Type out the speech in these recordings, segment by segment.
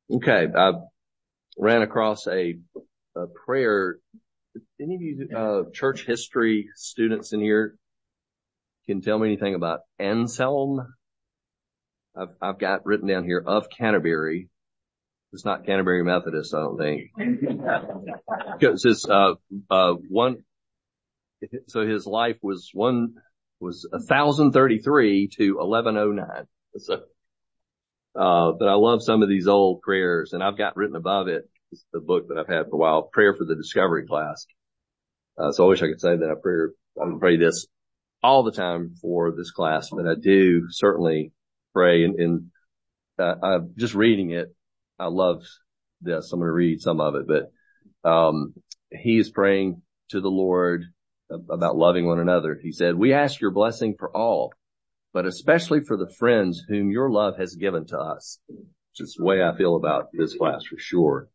Okay, I ran across a prayer. Any of you church history students in here can tell me anything about Anselm? I've got written down here of Canterbury. It's not Canterbury Methodist, I don't think. Because it's so his life was 1033 to 1109. So but I love some of these old prayers, and I've got written above it, it's the book that I've had for a while, Prayer for the Discovery Class. So I wish I could say that I pray this all the time for this class, but I do certainly pray, and I'm just reading it. I love this. I'm going to read some of it, but he is praying to the Lord about loving one another. He said, "We ask your blessing for all, but especially for the friends whom your love has given to us." Which is the way I feel about this class for sure.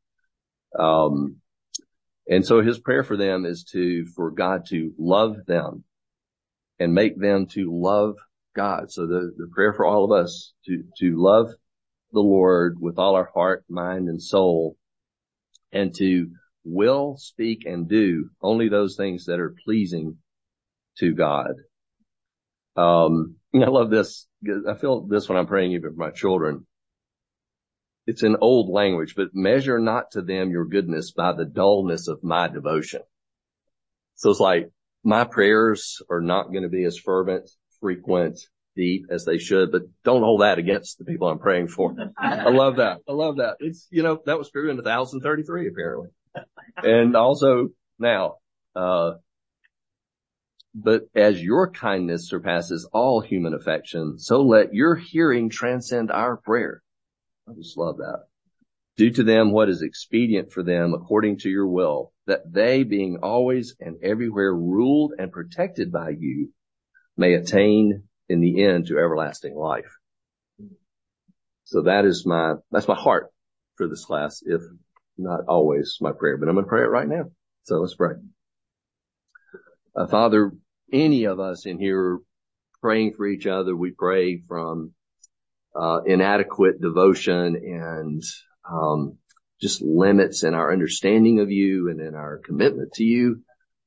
And so his prayer for them is for God to love them and make them to love God. So the prayer for all of us to love the Lord with all our heart, mind, and soul, and to will, speak, and do only those things that are pleasing to God. I love this. I feel this when I'm praying even for my children. It's in old language, but measure not to them your goodness by the dullness of my devotion. So it's like my prayers are not going to be as fervent, frequent, deep as they should, but don't hold that against the people I'm praying for. I love that. I love that. It's, that was true in 1033 apparently. And also now, but as your kindness surpasses all human affection, so let your hearing transcend our prayer. I just love that. Do to them what is expedient for them according to your will, that they, being always and everywhere ruled and protected by you, may attain in the end to everlasting life. So that's my heart for this class, if not always my prayer, but I'm going to pray it right now. So let's pray. Father, any of us in here praying for each other, we pray from inadequate devotion and just limits in our understanding of you and in our commitment to you.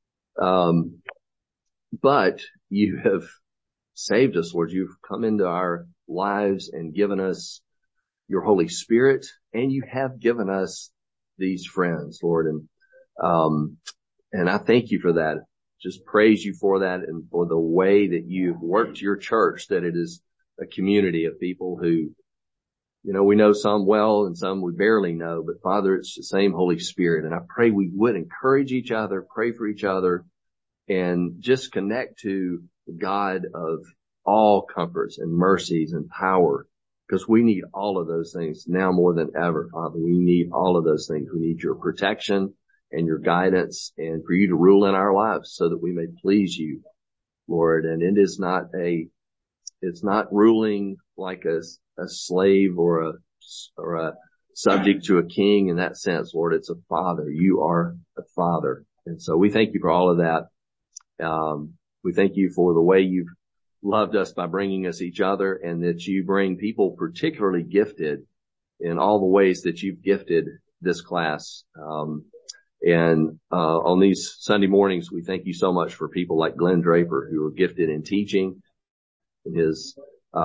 But you have saved us, Lord. You've come into our lives and given us your Holy Spirit, and you have given us these friends, Lord. And I thank you for that. Just praise you for that and for the way that you've worked your church, that it is a community of people who, we know some well and some we barely know, but Father, it's the same Holy Spirit. And I pray we would encourage each other, pray for each other, and just connect to the God of all comforts and mercies and power, because we need all of those things now more than ever, Father. We need all of those things. We need your protection and your guidance, and for you to rule in our lives so that we may please you, Lord. And it's not ruling like a slave or a subject to a king in that sense, Lord. It's a father. You are a father. And so we thank you for all of that. We thank you for the way you've loved us by bringing us each other, and that you bring people particularly gifted in all the ways that you've gifted this class. And on these Sunday mornings, we thank you so much for people like Glenn Draper, who are gifted in teaching, and his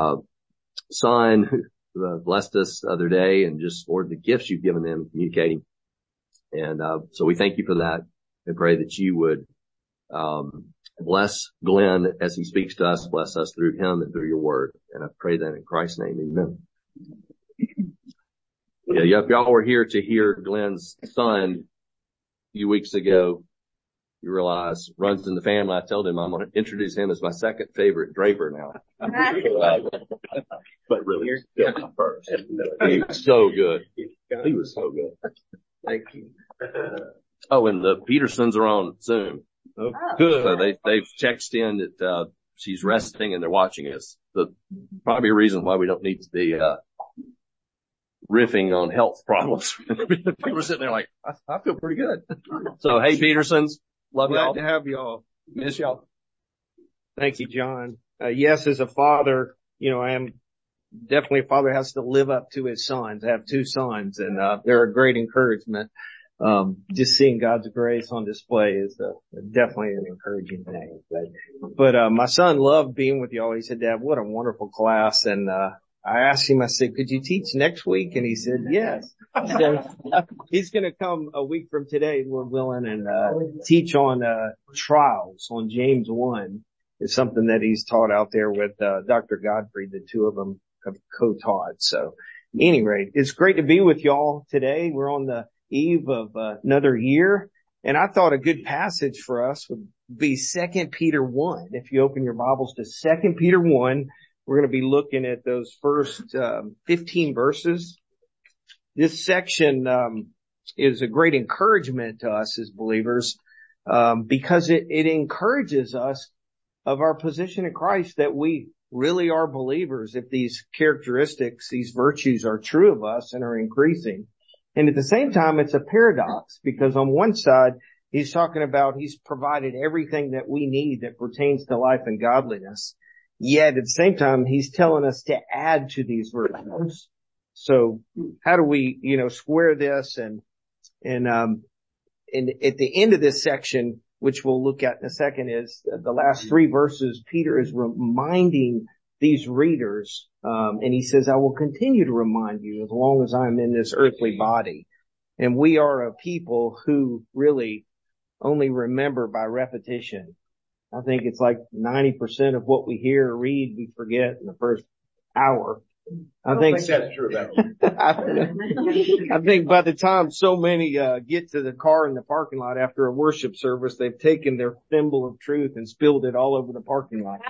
son who blessed us the other day, and just, Lord, the gifts you've given them communicating. And so we thank you for that, and pray that you would bless Glenn as he speaks to us, bless us through him and through your word. And I pray that in Christ's name, amen. Yeah, if y'all were here to hear Glenn's son a few weeks ago, you realize runs in the family. I told him I'm going to introduce him as my second favorite Draper now. But really, first. He was so good. He was so good. Thank you. Oh, and the Petersons are on Zoom. Oh, good. So they've texted in that she's resting and they're watching us. So probably a reason why we don't need to be riffing on health problems. People are sitting there like, I feel pretty good. So, hey, Petersons, love y'all. Glad to have y'all. Miss y'all. Thank you, John. Yes, as a father, I am definitely a father has to live up to his sons. I have two sons, and they're a great encouragement. Just seeing God's grace on display is definitely an encouraging thing. But my son loved being with y'all. He said, "Dad, what a wonderful class." And I asked him, I said, "Could you teach next week?" And he said, "Yes." So he's going to come a week from today, Lord willing, and teach on trials on James 1. Is something that he's taught out there with Dr. Godfrey. The two of them have co-taught. So at any rate, it's great to be with y'all today. We're on the eve of another year, and I thought a good passage for us would be 2 Peter 1. If you open your Bibles to 2 Peter 1, we're going to be looking at those first 15 verses. This section is a great encouragement to us as believers because it encourages us of our position in Christ, that we really are believers if these characteristics, these virtues are true of us and are increasing. And at the same time, it's a paradox, because on one side, he's talking about he's provided everything that we need that pertains to life and godliness. Yet at the same time, he's telling us to add to these virtues. So how do we, square this? And at the end of this section, which we'll look at in a second, is the last three verses. Peter is reminding these readers, and he says, "I will continue to remind you as long as I'm in this earthly body." And we are a people who really only remember by repetition. I think it's like 90% of what we hear or read, we forget in the first hour. I think that's true about me. I think by the time so many get to the car in the parking lot after a worship service, they've taken their thimble of truth and spilled it all over the parking lot.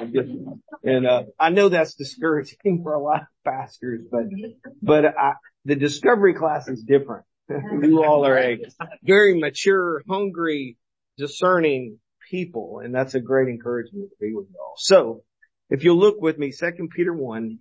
And I know that's discouraging for a lot of pastors, but the discovery class is different. You all are a very mature, hungry, discerning people, and that's a great encouragement to be with you all. So if you'll look with me, 2 Peter 1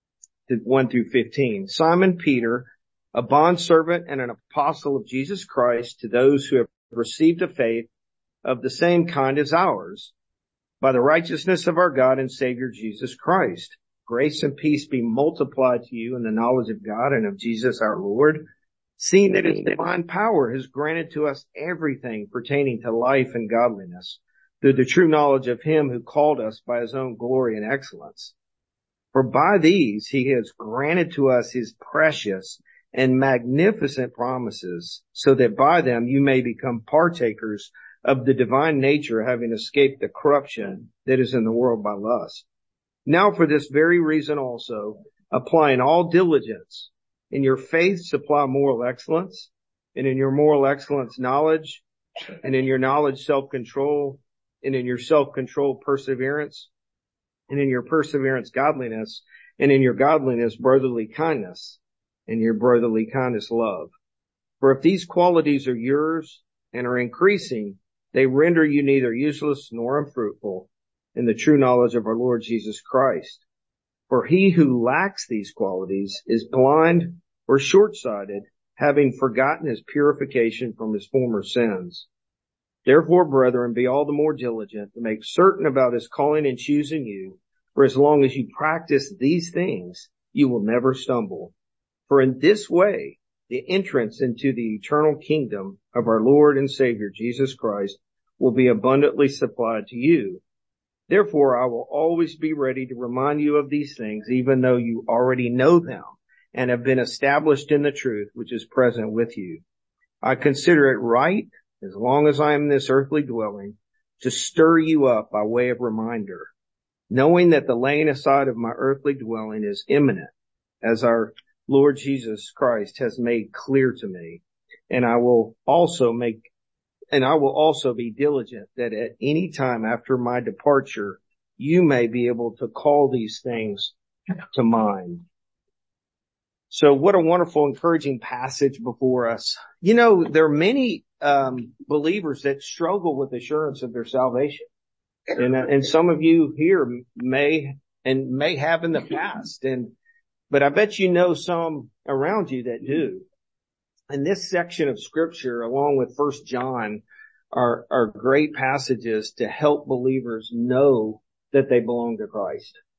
through 15. Simon Peter, a bondservant and an apostle of Jesus Christ, to those who have received a faith of the same kind as ours, by the righteousness of our God and Savior Jesus Christ. Grace and peace be multiplied to you in the knowledge of God and of Jesus our Lord, seeing that his divine power has granted to us everything pertaining to life and godliness, through the true knowledge of him who called us by his own glory and excellence. For by these he has granted to us his precious and magnificent promises, so that by them you may become partakers of the divine nature, having escaped the corruption that is in the world by lust. Now for this very reason also, applying all diligence, in your faith supply moral excellence, and in your moral excellence knowledge, and in your knowledge self-control, and in your self-control perseverance, and in your perseverance godliness, and in your godliness brotherly kindness, and your brotherly kindness love. For if these qualities are yours and are increasing, they render you neither useless nor unfruitful in the true knowledge of our Lord Jesus Christ. For he who lacks these qualities is blind or short-sighted, having forgotten his purification from his former sins. Therefore, brethren, be all the more diligent to make certain about his calling and choosing you. For as long as you practice these things, you will never stumble. For in this way, the entrance into the eternal kingdom of our Lord and Savior Jesus Christ will be abundantly supplied to you. Therefore, I will always be ready to remind you of these things, even though you already know them and have been established in the truth which is present with you. I consider it right, as long as I am in this earthly dwelling, to stir you up by way of reminder, knowing that the laying aside of my earthly dwelling is imminent, as our Lord Jesus Christ has made clear to me. And I will also be diligent that at any time after my departure, you may be able to call these things to mind. So what a wonderful, encouraging passage before us. There are many believers that struggle with assurance of their salvation. And some of you here may have in the past. But I bet some around you that do. And this section of scripture, along with 1 John, are great passages to help believers know that they belong to Christ.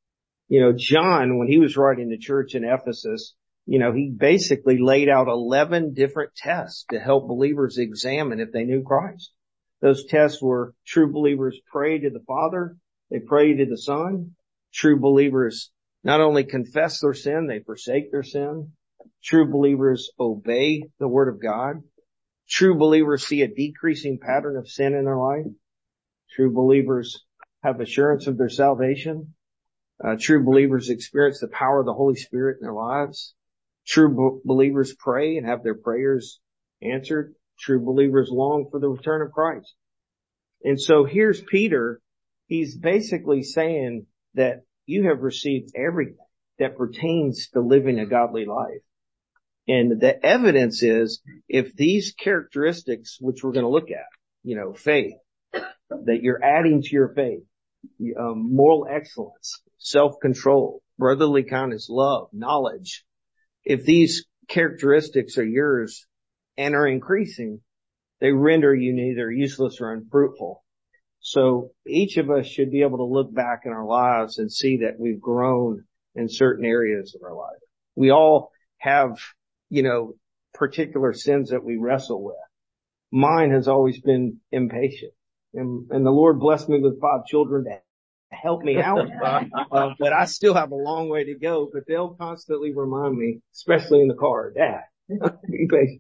John, when he was writing the church in Ephesus, he basically laid out 11 different tests to help believers examine if they knew Christ. Those tests were: true believers pray to the Father, they pray to the Son. True believers not only confess their sin, they forsake their sin. True believers obey the Word of God. True believers see a decreasing pattern of sin in their life. True believers have assurance of their salvation. True believers experience the power of the Holy Spirit in their lives. True believers pray and have their prayers answered. True believers long for the return of Christ. And so here's Peter. He's basically saying that you have received everything that pertains to living a godly life. And the evidence is, if these characteristics, which we're going to look at, faith, that you're adding to your faith, moral excellence, self-control, brotherly kindness, love, knowledge, if these characteristics are yours and are increasing, they render you neither useless or unfruitful. So each of us should be able to look back in our lives and see that we've grown in certain areas of our life. We all have, particular sins that we wrestle with. Mine has always been impatient. And the Lord blessed me with 5 children to help me out. But I still have a long way to go, but they'll constantly remind me, especially in the car, Dad, be patient.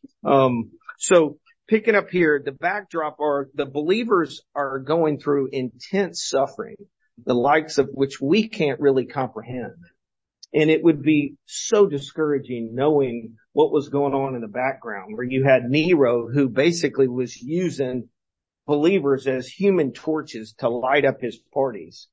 So picking up here, the backdrop are the believers are going through intense suffering, the likes of which we can't really comprehend. And it would be so discouraging knowing what was going on in the background, where you had Nero, who basically was using believers as human torches to light up his parties.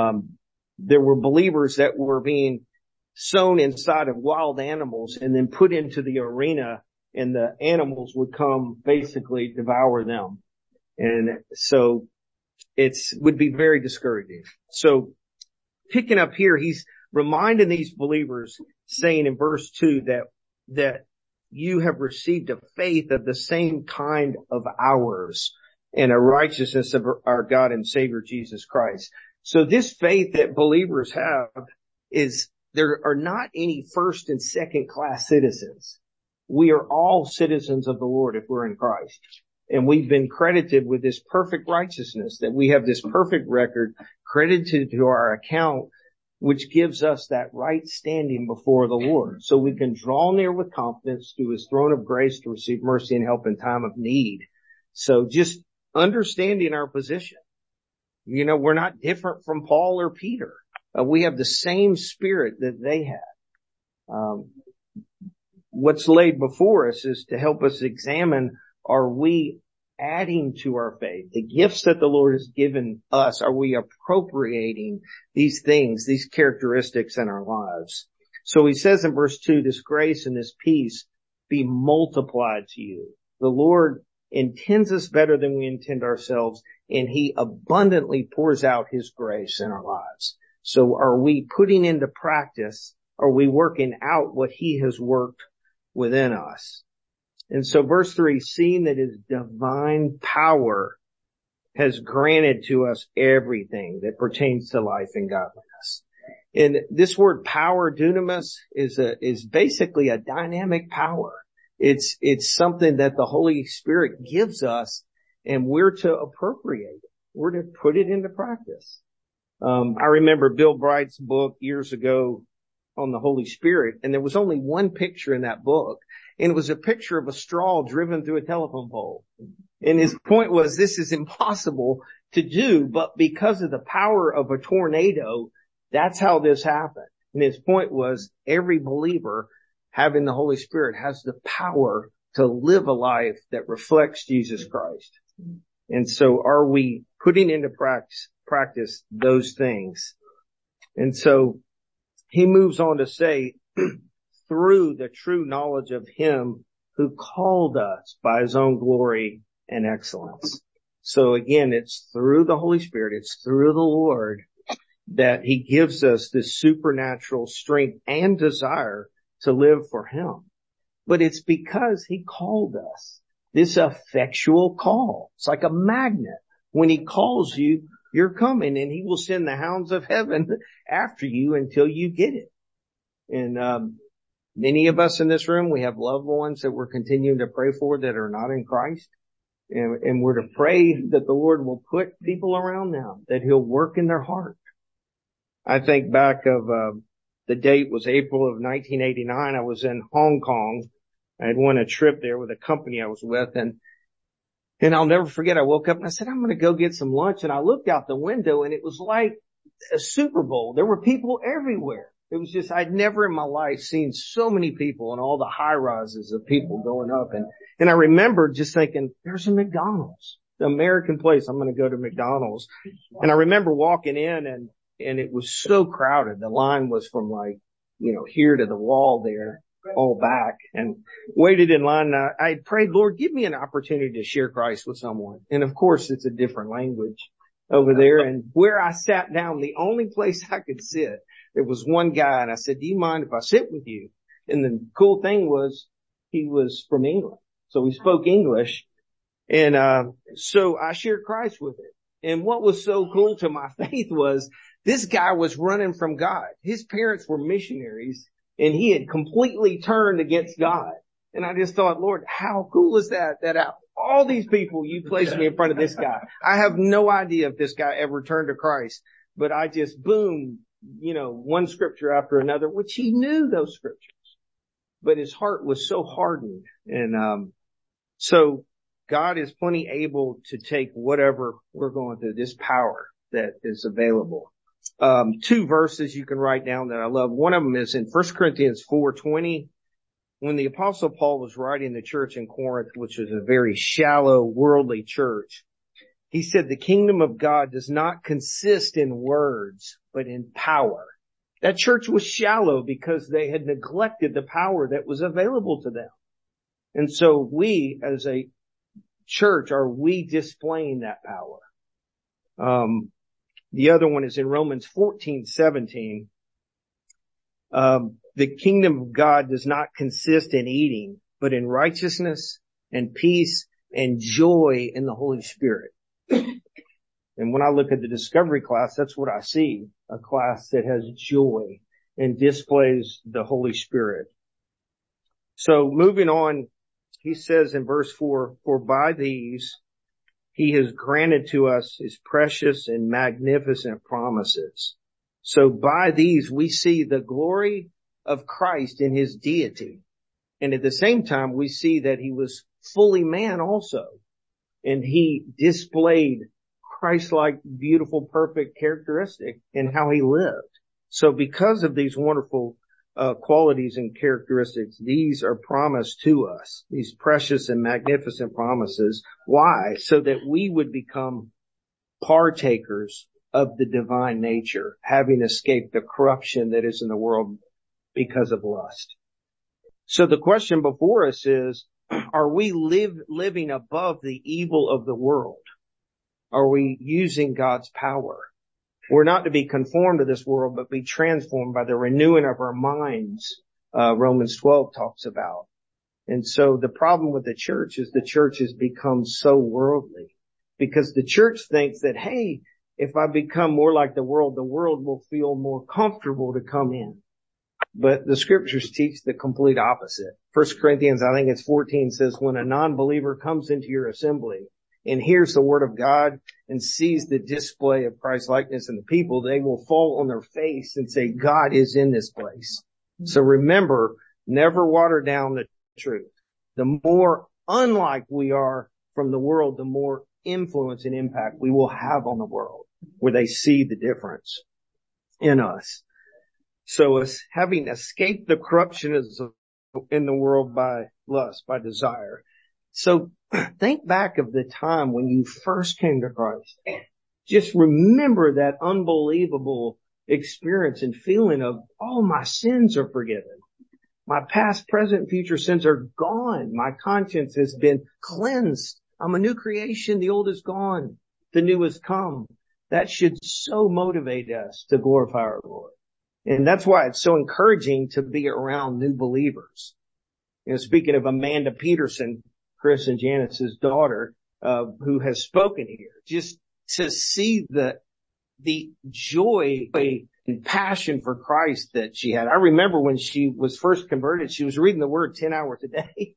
There were believers that were being sewn inside of wild animals and then put into the arena, and the animals would come basically devour them. And so would be very discouraging. So picking up here, he's reminding these believers, saying in verse 2 that you have received a faith of the same kind of ours, and a righteousness of our God and Savior Jesus Christ. So this faith that believers have is, there are not any first and second class citizens. We are all citizens of the Lord if we're in Christ. And we've been credited with this perfect righteousness, that we have this perfect record credited to our account, which gives us that right standing before the Lord. So we can draw near with confidence to his throne of grace to receive mercy and help in time of need. So just understanding our position. We're not different from Paul or Peter. We have the same spirit that they had. What's laid before us is to help us examine, are we adding to our faith? The gifts that the Lord has given us, are we appropriating these things, these characteristics in our lives? So he says in verse 2, this grace and this peace be multiplied to you. The Lord intends us better than we intend ourselves, and he abundantly pours out his grace in our lives. So are we putting into practice, are we working out what he has worked within us? And so verse 3, seeing that his divine power has granted to us everything that pertains to life and godliness. And this word power, dunamis, is basically a dynamic power. It's something that the Holy Spirit gives us, and we're to appropriate it. We're to put it into practice. I remember Bill Bright's book years ago on the Holy Spirit, and there was only one picture in that book, and it was a picture of a straw driven through a telephone pole. And his point was, this is impossible to do, but because of the power of a tornado, that's how this happened. And his point was, every believer having the Holy Spirit has the power to live a life that reflects Jesus Christ. And so are we putting into practice those things? And so he moves on to say, through the true knowledge of him who called us by his own glory and excellence. So again, it's through the Holy Spirit, it's through the Lord that he gives us this supernatural strength and desire to live for him. But it's because he called us. This effectual call. It's like a magnet. When he calls you, You're coming, and he will send the hounds of heaven after you until you get it. And many of us in this room, we have loved ones that we're continuing to pray for that are not in Christ. And we're to pray that the Lord will put people around them, that he'll work in their heart. I think back of the date was April of 1989. I was in Hong Kong. I had won a trip there with a company I was with, and I'll never forget, I woke up and I said, I'm going to go get some lunch. And I looked out the window and it was like a Super Bowl. There were people everywhere. It was just, I'd never in my life seen so many people and all the high rises of people going up. And I remember just thinking, there's a McDonald's, the American place. I'm going to go to McDonald's. And I remember walking in and it was so crowded. The line was from here to the wall there, all back, and waited in line. I prayed, Lord, give me an opportunity to share Christ with someone. And of course, it's a different language over there. And where I sat down, the only place I could sit, there was one guy, and I said, do you mind if I sit with you? And the cool thing was he was from England. So he spoke English. And so I shared Christ with him. And what was so cool to my faith was this guy was running from God. His parents were missionaries, and he had completely turned against God. And I just thought, Lord, how cool is that out all these people, you placed me in front of this guy. I have no idea if this guy ever turned to Christ, but I just boom, one scripture after another, which he knew those scriptures, but his heart was so hardened. And so God is plenty able to take whatever we're going through, this power that is available. 2 verses you can write down that I love. One of them is in 1 Corinthians 4:20. When the Apostle Paul was writing the church in Corinth, which was a very shallow, worldly church, he said the kingdom of God does not consist in words, but in power. That church was shallow because they had neglected the power that was available to them. And so we, as a church, are we displaying that power? The other one is in Romans 14:17. The kingdom of God does not consist in eating, but in righteousness and peace and joy in the Holy Spirit. And when I look at the discovery class, that's what I see, a class that has joy and displays the Holy Spirit. So moving on, he says in verse 4, for by these he has granted to us his precious and magnificent promises. So by these we see the glory of Christ in his deity. And at the same time, we see that he was fully man also. And he displayed Christ-like, beautiful, perfect characteristic in how he lived. So because of these wonderful qualities and characteristics, these are promised to us, these precious and magnificent promises. Why? So that we would become partakers of the divine nature, having escaped the corruption that is in the world because of lust. So the question before us is, are we living above the evil of the world? Are we using God's power? We're not to be conformed to this world, but be transformed by the renewing of our minds, Romans 12 talks about. And so the problem with the church is the church has become so worldly, because the church thinks that, hey, if I become more like the world will feel more comfortable to come in. But the scriptures teach the complete opposite. 1 Corinthians, I think it's 14, says when a non-believer comes into your assembly and hears the word of God and sees the display of Christ's likeness in the people, they will fall on their face and say, God is in this place. So remember, never water down the truth. The more unlike we are from the world, the more influence and impact we will have on the world, where they see the difference in us. So as having escaped the corruption in the world by lust, by desire. So think back of the time when you first came to Christ. Just remember that unbelievable experience and feeling of, oh, my sins are forgiven. My past, present, future sins are gone. My conscience has been cleansed. I'm a new creation. The old is gone. The new has come. That should so motivate us to glorify our Lord. And that's why it's so encouraging to be around new believers. Speaking of Amanda Peterson, Chris and Janice's daughter, who has spoken here, just to see the joy and passion for Christ that she had. I remember when she was first converted, she was reading the Word 10 hours a day.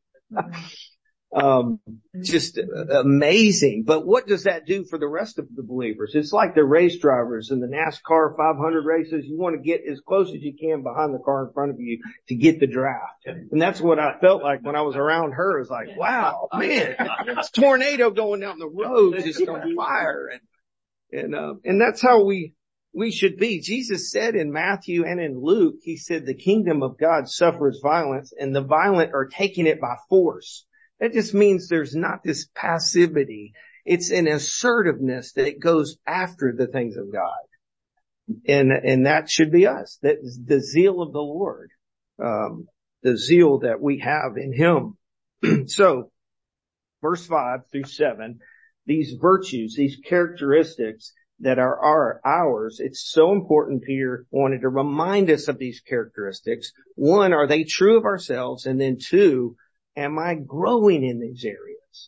Just amazing. But what does that do for the rest of the believers? It's like the race drivers in the NASCAR 500 races. You want to get as close as you can behind the car in front of you to get the draft. And that's what I felt like when I was around her. It's like, wow, man, it's a tornado going down the road just on fire. And that's how we should be. Jesus said in Matthew and in Luke, he said the kingdom of God suffers violence and the violent are taking it by force. That just means there's not this passivity. It's an assertiveness that goes after the things of God. And that should be us. That is the zeal of the Lord. The zeal that we have in Him. So, verse 5 through 7, these virtues, these characteristics that are ours, it's so important. Peter wanted to remind us of these characteristics. One, are they true of ourselves? And then two, am I growing in these areas?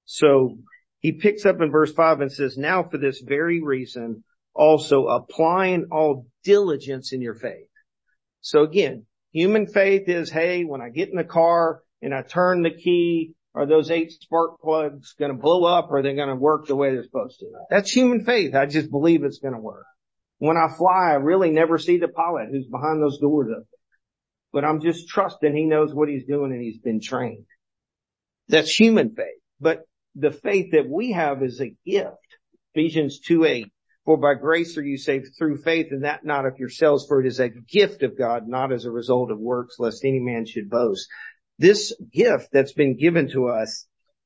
So he picks up in verse 5 and says, now for this very reason, also applying all diligence in your faith. So again, human faith is, hey, when I get in the car and I turn the key, are those 8 spark plugs going to blow up or are they going to work the way they're supposed to? That's human faith. I just believe it's going to work. When I fly, I really never see the pilot who's behind those doors up there. But I'm just trusting he knows what he's doing and he's been trained. That's human faith. But the faith that we have is a gift. Ephesians 2:8. For by grace are you saved through faith, and that not of yourselves, for it is a gift of God, not as a result of works, lest any man should boast. This gift that's been given to us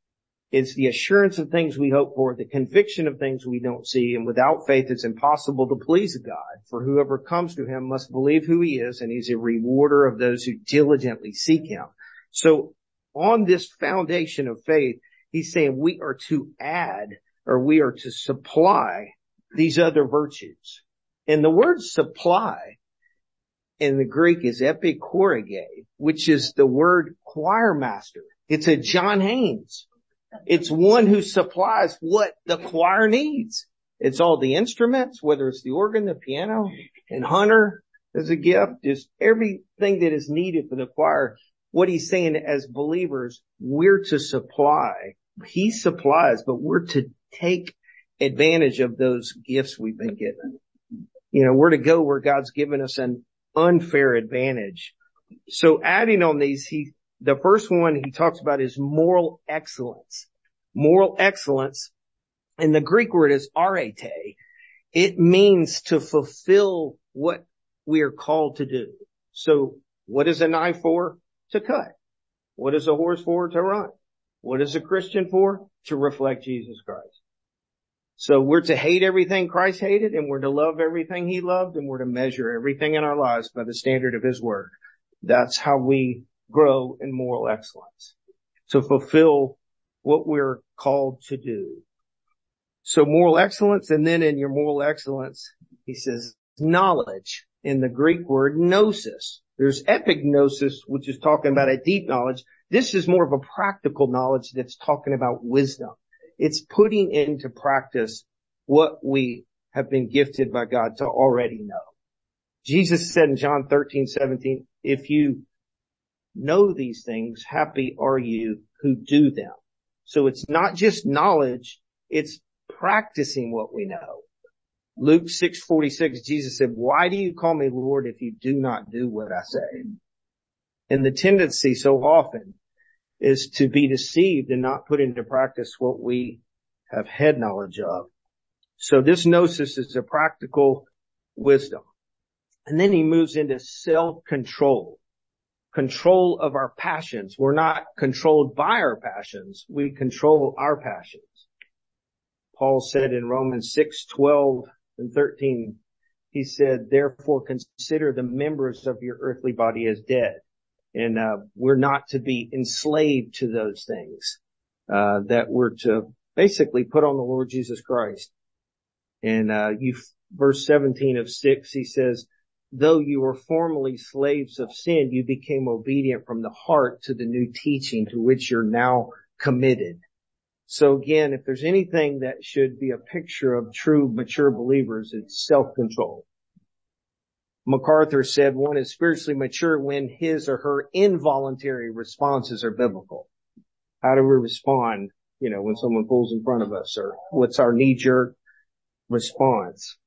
is the assurance of things we hope for, the conviction of things we don't see, and without faith it's impossible to please God. For whoever comes to him must believe who he is, and he's a rewarder of those who diligently seek him. So on this foundation of faith, he's saying we are to add, or we are to supply these other virtues. And the word supply in the Greek is epikorege, which is the word choir master. It's a John Haynes. It's one who supplies what the choir needs. It's all the instruments, whether it's the organ, the piano, and Hunter as a gift, just everything that is needed for the choir. What he's saying as believers, we're to supply. He supplies, but we're to take advantage of those gifts we've been given. You know, we're to go where God's given us an unfair advantage. So adding on these, the first one he talks about is moral excellence. Moral excellence, and the Greek word is arete. It means to fulfill what we are called to do. So what is a knife for? To cut. What is a horse for? To run. What is a Christian for? To reflect Jesus Christ. So we're to hate everything Christ hated, and we're to love everything he loved, and we're to measure everything in our lives by the standard of his word. That's how we grow in moral excellence. To fulfill what we're called to do. So moral excellence, and then in your moral excellence, he says knowledge. In the Greek word gnosis. There's epignosis, which is talking about a deep knowledge. This is more of a practical knowledge that's talking about wisdom. It's putting into practice what we have been gifted by God to already know. Jesus said in John 13:17, if you know these things, happy are you who do them. So it's not just knowledge, it's practicing what we know. Luke 6:46, Jesus said, why do you call me Lord if you do not do what I say? And the tendency so often is to be deceived and not put into practice what we have head knowledge of. So this gnosis is a practical wisdom. And then he moves into self-control. Control of our passions. We're not controlled by our passions. We control our passions. Paul said in Romans 6:12 and 13, he said, therefore consider the members of your earthly body as dead. And we're not to be enslaved to those things, that we're to basically put on the Lord Jesus Christ. And verse 17 of 6, he says, though you were formerly slaves of sin, you became obedient from the heart to the new teaching to which you're now committed. So again, if there's anything that should be a picture of true mature believers, it's self-control. MacArthur said one is spiritually mature when his or her involuntary responses are biblical. How do we respond, when someone pulls in front of us, or what's our knee-jerk response?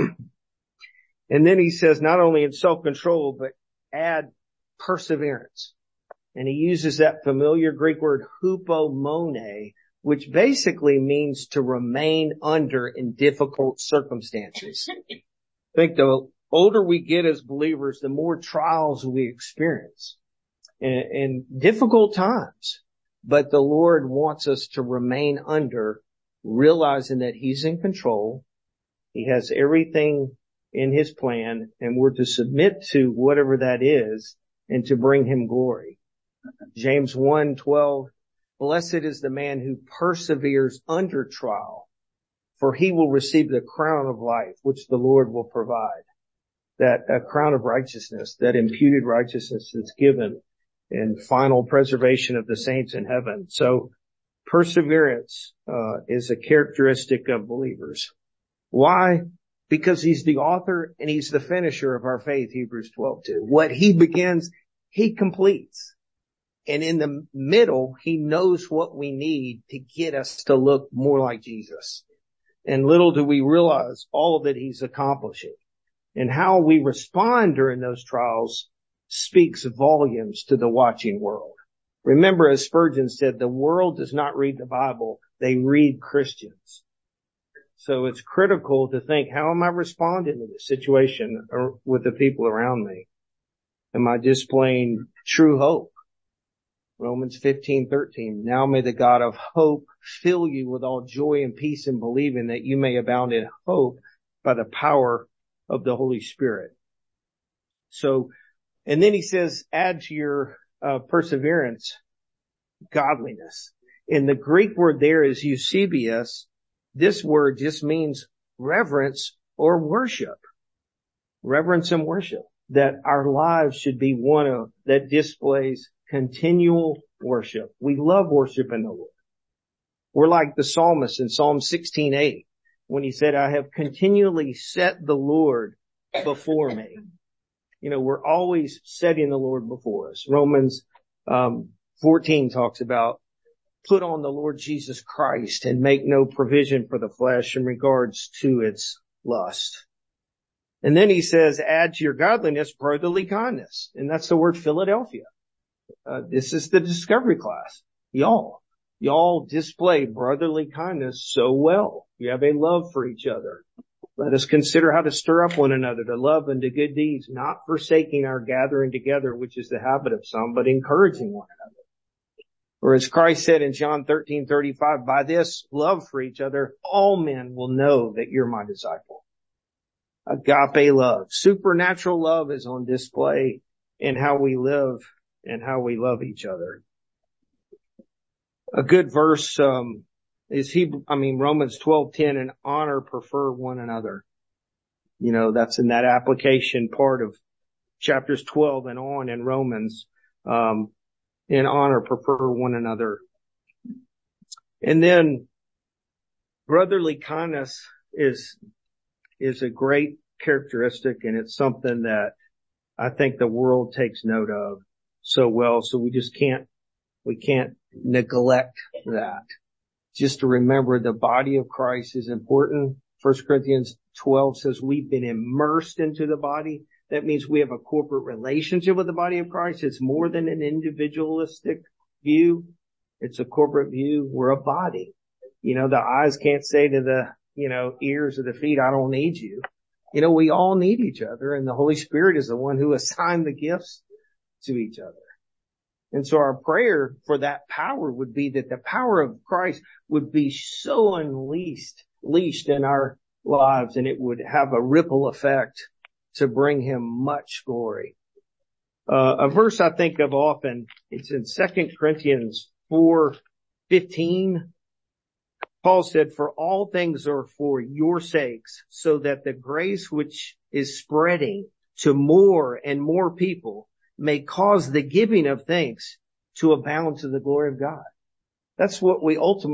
And then he says not only in self-control, but add perseverance. And he uses that familiar Greek word hupomone, which basically means to remain under in difficult circumstances. I think the older we get as believers, the more trials we experience and difficult times. But the Lord wants us to remain under, realizing that He's in control. He has everything in His plan, and we're to submit to whatever that is and to bring Him glory. James 1:12, blessed is the man who perseveres under trial, for he will receive the crown of life, which the Lord will provide. That a crown of righteousness, that imputed righteousness is given in final preservation of the saints in heaven. So perseverance is a characteristic of believers. Why? Because He's the author and He's the finisher of our faith, Hebrews 12:2. What He begins, He completes. And in the middle, He knows what we need to get us to look more like Jesus. And little do we realize all that He's accomplishing. And how we respond during those trials speaks volumes to the watching world. Remember, as Spurgeon said, the world does not read the Bible, they read Christians. So it's critical to think, how am I responding to this situation or with the people around me? Am I displaying true hope? Romans 15:13. Now may the God of hope fill you with all joy and peace in believing, that you may abound in hope by the power of the Holy Spirit. So, and then he says, add to your perseverance, godliness. And the Greek word there is eusebius. This word just means reverence or worship. Reverence and worship. That our lives should be one that displays continual worship. We love worshiping the Lord. We're like the psalmist in Psalm 16:8, when he said, I have continually set the Lord before me. We're always setting the Lord before us. Romans 14 talks about, put on the Lord Jesus Christ and make no provision for the flesh in regards to its lust. And then he says, add to your godliness brotherly kindness. And that's the word Philadelphia. This is the discovery class. Y'all display brotherly kindness so well. You have a love for each other. Let us consider how to stir up one another to love and to good deeds, not forsaking our gathering together, which is the habit of some, but encouraging one another. Or as Christ said in John 13:35, by this love for each other, all men will know that you're my disciple. Agape love. Supernatural love is on display in how we live and how we love each other. A good verse is Romans 12:10, and honor, prefer one another. That's in that application part of chapters 12 and on in Romans. In honor, prefer one another. And then brotherly kindness is a great characteristic, and it's something that I think the world takes note of so well. So we can't neglect that. Just to remember the body of Christ is important. 1 Corinthians 12 says we've been immersed into the body. That means we have a corporate relationship with the body of Christ. It's more than an individualistic view. It's a corporate view. We're a body. The eyes can't say to the, ears or the feet, I don't need you. We all need each other, and the Holy Spirit is the one who assigned the gifts to each other. And so our prayer for that power would be that the power of Christ would be so unleashed in our lives, and it would have a ripple effect to bring Him much glory. A verse I think of often, it's in 2 Corinthians 4:15. Paul said, for all things are for your sakes, so that the grace which is spreading to more and more people may cause the giving of thanks to abound to the glory of God. That's what we ultimately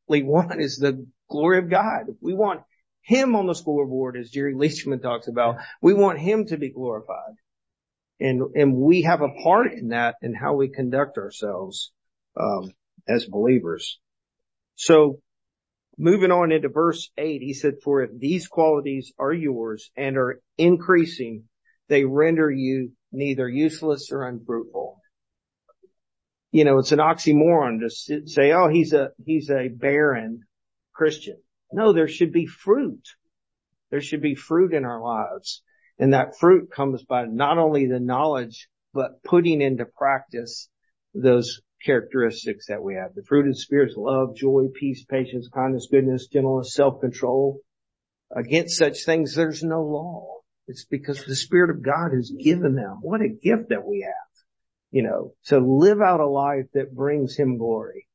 ultimately want is the glory of God. We want Him on the scoreboard, as Jerry Leachman talks about. We want Him to be glorified. And we have a part in that in how we conduct ourselves, as believers. So moving on into verse 8, he said, for if these qualities are yours and are increasing, they render you neither useless or unfruitful. You know, it's an oxymoron to say, oh, he's a barren Christian. No, there should be fruit. There should be fruit in our lives. And that fruit comes by not only the knowledge, but putting into practice those characteristics that we have. The fruit of the Spirit is love, joy, peace, patience, kindness, goodness, gentleness, self-control. Against such things, there's no law. It's because the Spirit of God has given them. What a gift that we have, you know, to live out a life that brings Him glory.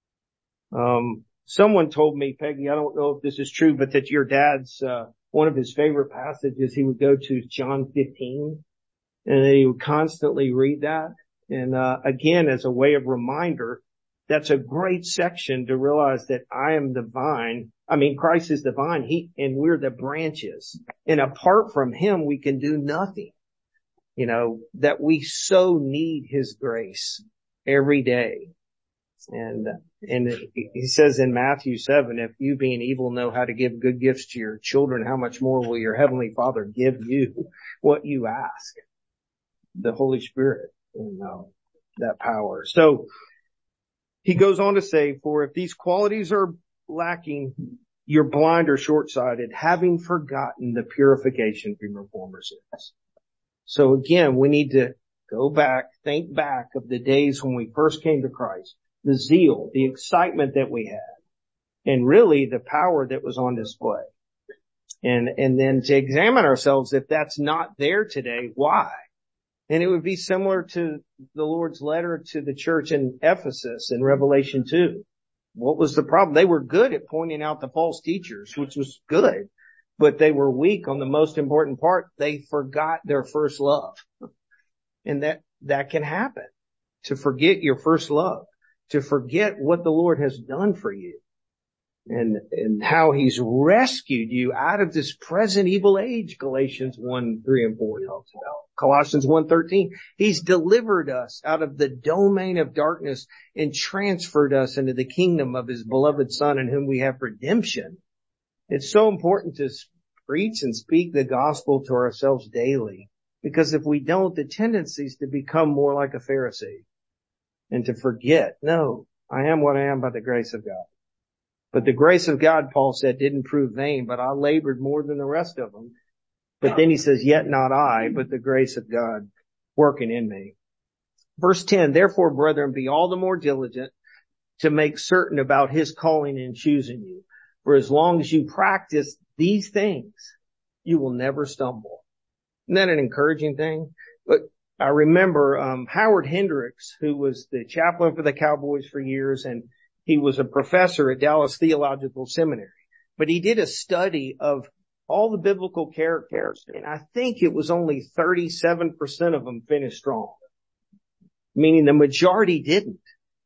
Someone told me, Peggy, I don't know if this is true, but that your dad's, one of his favorite passages, he would go to John 15, and he would constantly read that. And, again, as a way of reminder, that's a great section to realize that I am the vine. I mean, Christ is the vine, and we're the branches. And apart from Him, we can do nothing. You know, that we so need His grace every day. And he says in Matthew 7, if you being evil know how to give good gifts to your children, how much more will your heavenly Father give you what you ask? The Holy Spirit and that power. So he goes on to say, for if these qualities are lacking, you're blind or short-sighted, having forgotten the purification from your former sins. So again, we need to go back, think back of the days when we first came to Christ. The zeal, the excitement that we had, and really the power that was on display. And then to examine ourselves, if that's not there today, why? And it would be similar to the Lord's letter to the church in Ephesus in Revelation 2. What was the problem? They were good at pointing out the false teachers, which was good, but they were weak on the most important part. They forgot their first love. And that can happen, to forget your first love. To forget what the Lord has done for you and how He's rescued you out of this present evil age. Galatians 1:3 and 4 talks about. Colossians 1:13. He's delivered us out of the domain of darkness and transferred us into the kingdom of His beloved Son, in whom we have redemption. It's so important to preach and speak the gospel to ourselves daily, because if we don't, the tendency is to become more like a Pharisee. And to forget, no, I am what I am by the grace of God. But the grace of God, Paul said, didn't prove vain, but I labored more than the rest of them. But then he says, yet not I, but the grace of God working in me. Verse 10, therefore, brethren, be all the more diligent to make certain about His calling and choosing you. For as long as you practice these things, you will never stumble. Isn't that an encouraging thing? But I remember Howard Hendricks, who was the chaplain for the Cowboys for years, and he was a professor at Dallas Theological Seminary. But he did a study of all the biblical characters, and I think it was only 37% of them finished strong, meaning the majority didn't.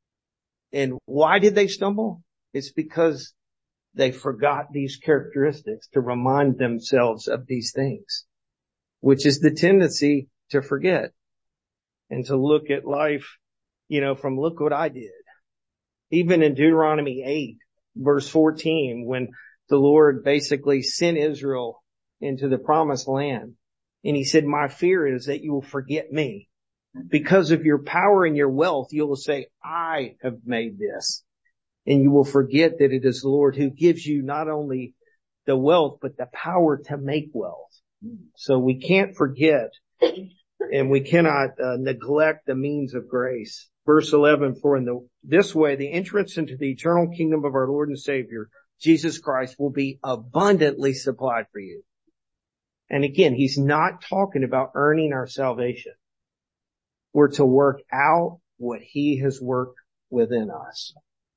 And why did they stumble? It's because they forgot these characteristics to remind themselves of these things, which is the tendency to forget. And to look at life, you know, from look what I did. Even in Deuteronomy 8, verse 14, when the Lord basically sent Israel into the promised land, and He said, my fear is that you will forget me. Because of your power and your wealth, you will say, I have made this. And you will forget that it is the Lord who gives you not only the wealth, but the power to make wealth. So we can't forget. And we cannot neglect the means of grace. Verse 11, for in this way, the entrance into the eternal kingdom of our Lord and Savior, Jesus Christ, will be abundantly supplied for you. And again, He's not talking about earning our salvation. We're to work out what He has worked within us.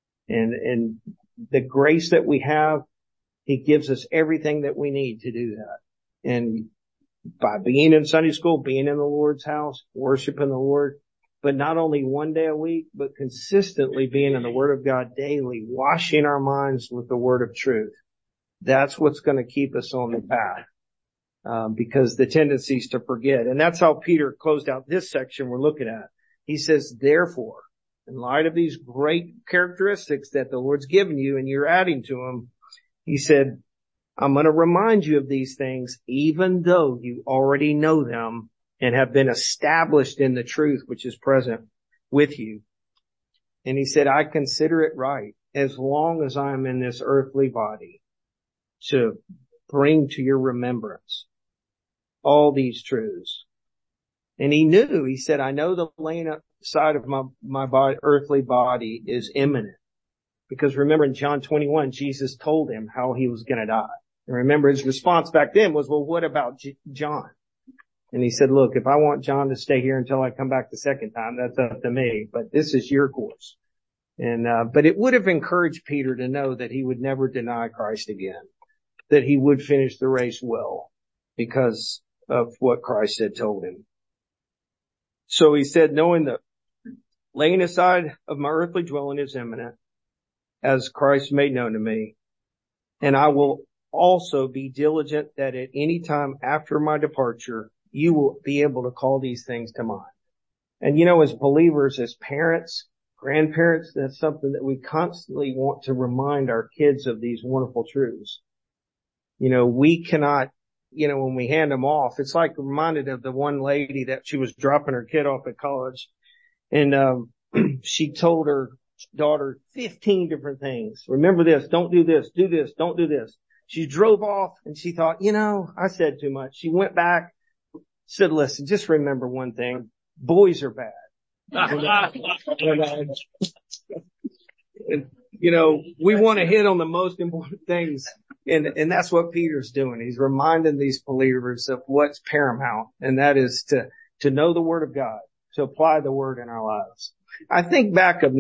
And the grace that we have, He gives us everything that we need to do that. And by being in Sunday school, being in the Lord's house, worshiping the Lord, but not only one day a week, but consistently being in the Word of God daily, washing our minds with the Word of truth. That's what's going to keep us on the path. Because the tendency is to forget. And that's how Peter closed out this section we're looking at. He says, therefore, in light of these great characteristics that the Lord's given you and you're adding to them, he said, I'm going to remind you of these things, even though you already know them and have been established in the truth which is present with you. And he said, I consider it right, as long as I'm in this earthly body, to bring to your remembrance all these truths. And he knew, he said, I know the laying aside of my body, earthly body is imminent. Because remember in John 21, Jesus told him how he was going to die. And remember his response back then was, well, what about John? And he said, look, if I want John to stay here until I come back the second time, that's up to me. But this is your course. And, but it would have encouraged Peter to know that he would never deny Christ again. That he would finish the race well because of what Christ had told him. So he said, knowing that laying aside of my earthly dwelling is imminent, as Christ made known to me, and I will also be diligent that at any time after my departure, you will be able to call these things to mind. And you know, as believers, as parents, grandparents, that's something that we constantly want to remind our kids of these wonderful truths. You know, we cannot, you know, when we hand them off, it's like reminded of the one lady that she was dropping her kid off at college. And, she told her daughter 15 different things. Remember this, don't do this, don't do this. She drove off and she thought, you know, I said too much. She went back, said, listen, just remember one thing. Boys are bad. And, you know, we want to hit on the most important things. And that's what Peter's doing. He's reminding these believers of what's paramount. And that is to know the Word of God, to apply the Word in our lives. I think back of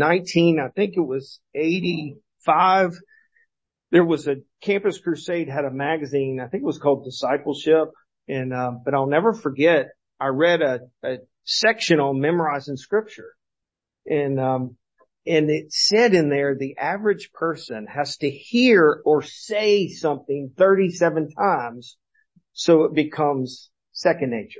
85, there was a Campus Crusade had a magazine. I think it was called Discipleship. And, but I'll never forget, I read a section on memorizing scripture. And it said in there, the average person has to hear or say something 37 times so it becomes second nature.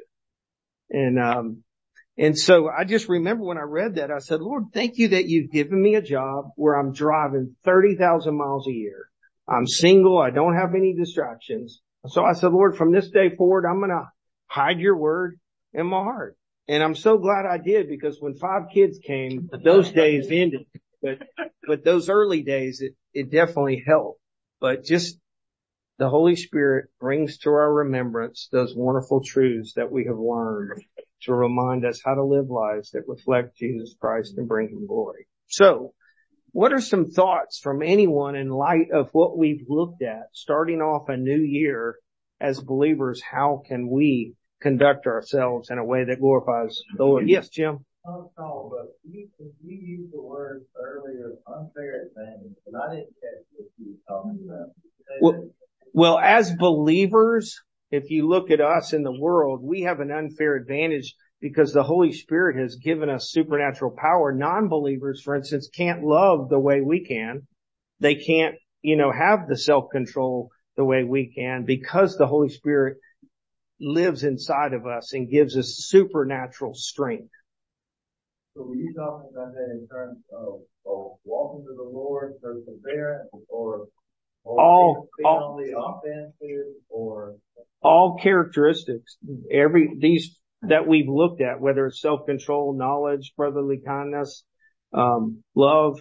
And so I just remember when I read that, I said, Lord, thank you that you've given me a job where I'm driving 30,000 miles a year. I'm single. I don't have any distractions. So I said, Lord, from this day forward, I'm going to hide your word in my heart. And I'm so glad I did, because when 5 kids came, those days ended. But those early days, it definitely helped. But just the Holy Spirit brings to our remembrance those wonderful truths that we have learned to remind us how to live lives that reflect Jesus Christ and bring him glory. So, what are some thoughts from anyone in light of what we've looked at, starting off a new year as believers? How can we conduct ourselves in a way that glorifies the Lord? Yes, Jim? No, but you used the word earlier, unfair advantage, and I didn't catch what you were talking about. Well, as believers, if you look at us in the world, we have an unfair advantage because the Holy Spirit has given us supernatural power. Non-believers, for instance, can't love the way we can. They can't, have the self-control the way we can, because the Holy Spirit lives inside of us and gives us supernatural strength. So were you talking about that in terms of walking to the Lord, perseverance, or all the offensive, or all characteristics, these that we've looked at, whether it's self-control, knowledge, brotherly kindness, love,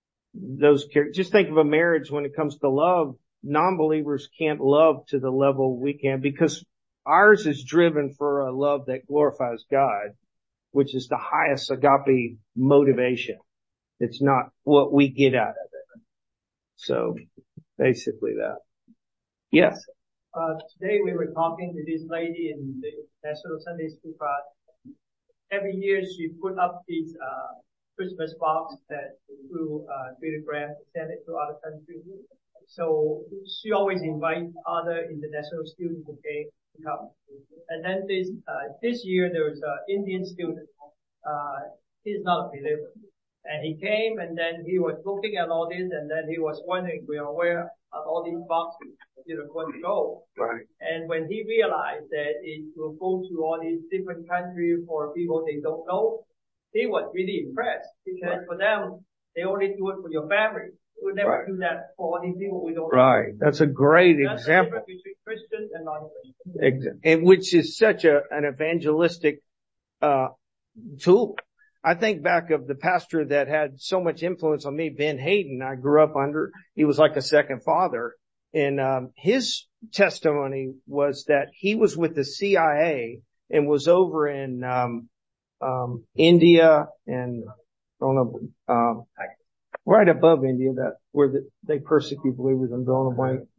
just think of a marriage. When it comes to love, non-believers can't love to the level we can, because ours is driven for a love that glorifies God, which is the highest agape motivation. It's not what we get out of it. So basically that. Yes. Today we were talking to this lady in the National Sunday School class. Every year she put up these Christmas box that through Billy Graham send it to other countries. So she always invites other international students to come. And then this year there was an Indian student. he's not a believer. And he came and then he was looking at all this and then he was wondering, where are all these boxes, going to go? Right. And when he realized that it will go to all these different countries for people they don't know, he was really impressed because for them, they only do it for your family. We would never do that for all these people we don't know. Right. That's a great That's example. the difference between Christians and non-Christians. And which is such an evangelistic, tool. I think back of the pastor that had so much influence on me, Ben Hayden. I grew up under, he was like a second father. And, his testimony was that he was with the CIA and was over in, India and, I don't know, right above India, where they persecute believers. I'm drawing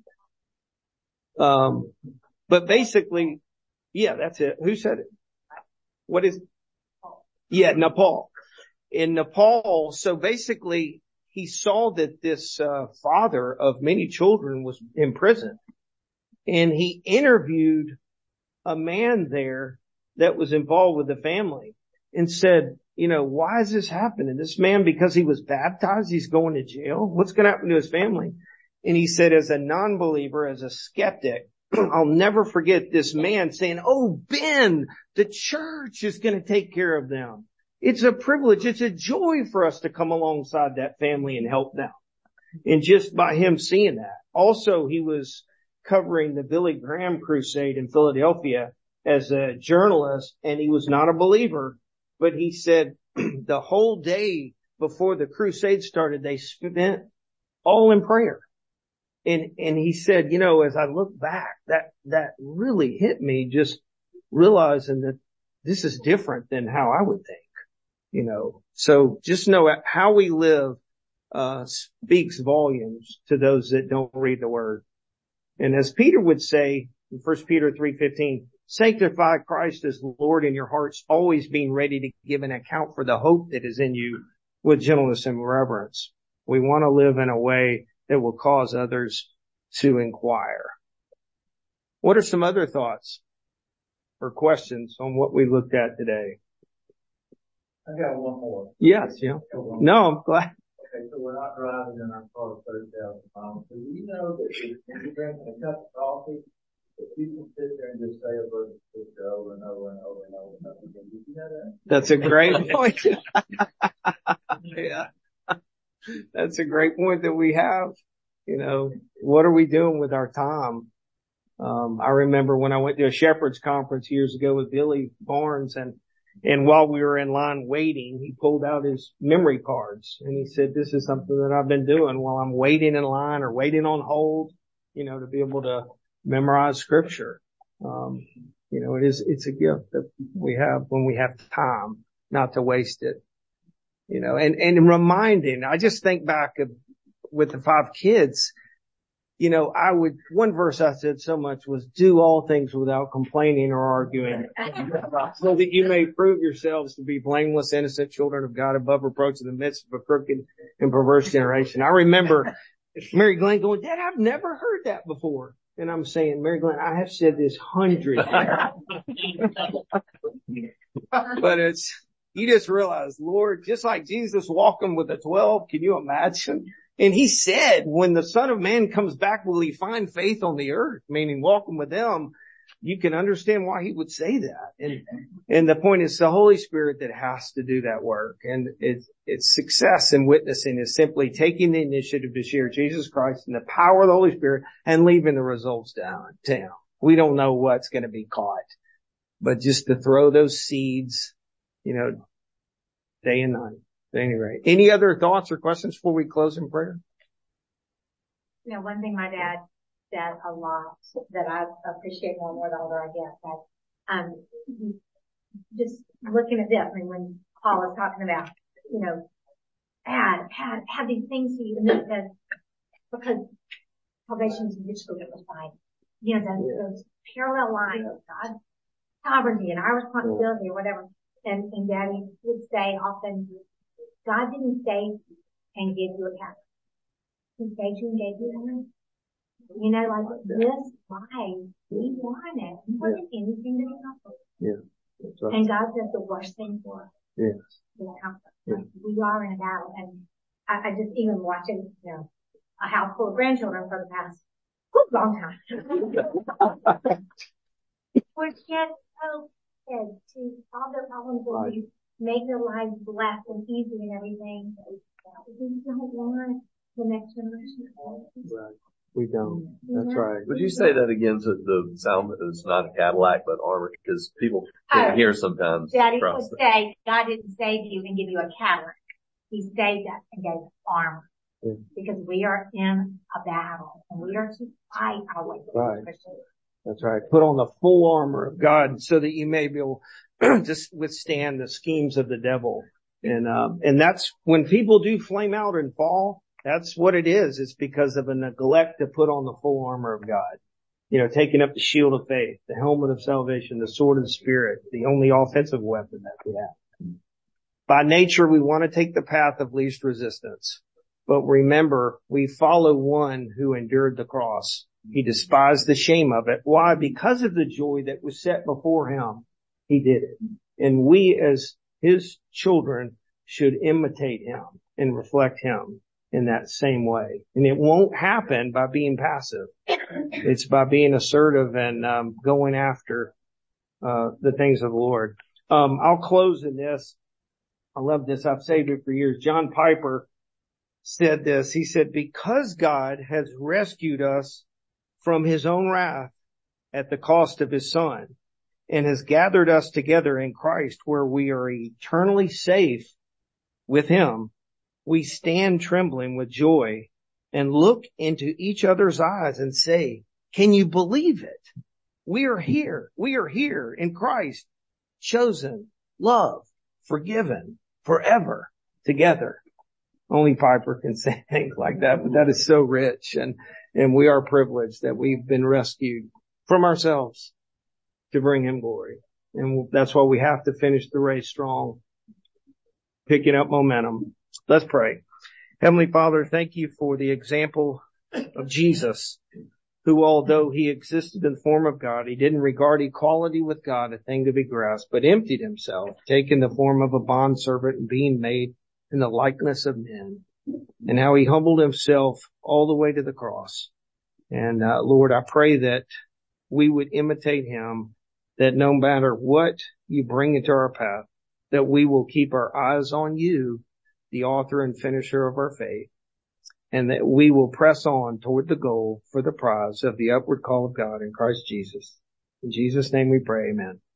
a blank. But basically, yeah, that's it. Who said it? What is? Yeah, Nepal. In Nepal, so basically, he saw that this father of many children was in prison, and he interviewed a man there that was involved with the family, and said, why is this happening? This man, because he was baptized, he's going to jail. What's going to happen to his family? And he said, as a non-believer, as a skeptic, I'll never forget this man saying, "Oh, Ben, the church is going to take care of them. It's a privilege. It's a joy for us to come alongside that family and help them." And just by him seeing that. Also, he was covering the Billy Graham crusade in Philadelphia as a journalist, and he was not a believer, but he said the whole day before the crusade started, they spent all in prayer. And he said, as I look back, that really hit me, just realizing that this is different than how I would think, So just know how we live, speaks volumes to those that don't read the word. And as Peter would say in 1 Peter 3:15, sanctify Christ as Lord in your hearts, always being ready to give an account for the hope that is in you with gentleness and reverence. We want to live in a way that will cause others to inquire. What are some other thoughts or questions on what we looked at today? I got one more. Yes, yeah. No, I'm glad. Okay, so we're not driving in our car 30,000 miles. Do you know that if you're drinking a cup of coffee, that you can sit there and just say a verse of scripture over and over and over and over and over again? Did you know that? That's a great point. Yeah. That's a great point that we have. What are we doing with our time? I remember when I went to a shepherd's conference years ago with Billy Barnes, and while we were in line waiting, he pulled out his memory cards and he said, this is something that I've been doing while I'm waiting in line or waiting on hold, to be able to memorize scripture. It's a gift that we have when we have time, not to waste it. And reminding, I just think back with the 5 kids, one verse I said so much was, do all things without complaining or arguing, so that you may prove yourselves to be blameless, innocent children of God above reproach in the midst of a crooked and perverse generation. I remember Mary Glenn going, Dad, I've never heard that before. And I'm saying, Mary Glenn, I have said this hundreds of times. But you just realize, Lord, just like Jesus walking with the 12, can you imagine? And he said, when the Son of Man comes back, will he find faith on the earth? Meaning walking with them. You can understand why he would say that. And the point is the Holy Spirit that has to do that work. And it's success in witnessing is simply taking the initiative to share Jesus Christ and the power of the Holy Spirit and leaving the results down. We don't know what's going to be caught, but just to throw those seeds, day and night. At any rate, any other thoughts or questions before we close in prayer? One thing my dad said a lot that I appreciate more and more the older I get, that, just looking at this, when Paul was talking about, add these things to you, and then says, because salvation is mutually justified. Those parallel lines of God's sovereignty and our responsibility or whatever. And Daddy would say often, God didn't save and give you a cat. He saved you and gave you a ring. This life, we want it more than anything that he offers. Yeah. And God does the worst thing for us. Yes. We are in a battle, and I just even watching, a house full of grandchildren for the past long time. We're just so good to solve their problems and we make their lives blessed and easy and everything. We don't want the next generation. Right. We don't. That's right. Would you say that again, so the sound is not a Cadillac, but armor? Because people can hear sometimes. Daddy would say, God didn't save you and give you a Cadillac. He saved us and gave us armor. Yeah. Because we are in a battle and we are to fight our way. Right. That's right. Put on the full armor of God so that you may be able to withstand the schemes of the devil. And that's when people do flame out and fall. That's what it is. It's because of a neglect to put on the full armor of God. Taking up the shield of faith, the helmet of salvation, the sword of the Spirit, the only offensive weapon that we have. By nature, we want to take the path of least resistance. But remember, we follow one who endured the cross. He despised the shame of it. Why? Because of the joy that was set before him. He did it. And we as his children should imitate him and reflect him in that same way. And it won't happen by being passive. It's by being assertive and going after the things of the Lord. I'll close in this. I love this. I've saved it for years. John Piper said this. He said, because God has rescued us from his own wrath at the cost of his Son and has gathered us together in Christ where we are eternally safe with him, we stand trembling with joy and look into each other's eyes and say, can you believe it? We are here. We are here in Christ, chosen, loved, forgiven, forever together. Only Piper can say things like that, but that is so rich. And we are privileged that we've been rescued from ourselves to bring him glory. And that's why we have to finish the race strong, picking up momentum. Let's pray. Heavenly Father, thank you for the example of Jesus, who, although he existed in the form of God, he didn't regard equality with God a thing to be grasped, but emptied himself, taking the form of a bondservant and being made in the likeness of men, and how he humbled himself all the way to the cross. And Lord, I pray that we would imitate him, that no matter what you bring into our path, that we will keep our eyes on you, the author and finisher of our faith, and that we will press on toward the goal for the prize of the upward call of God in Christ Jesus. In Jesus' name we pray, amen.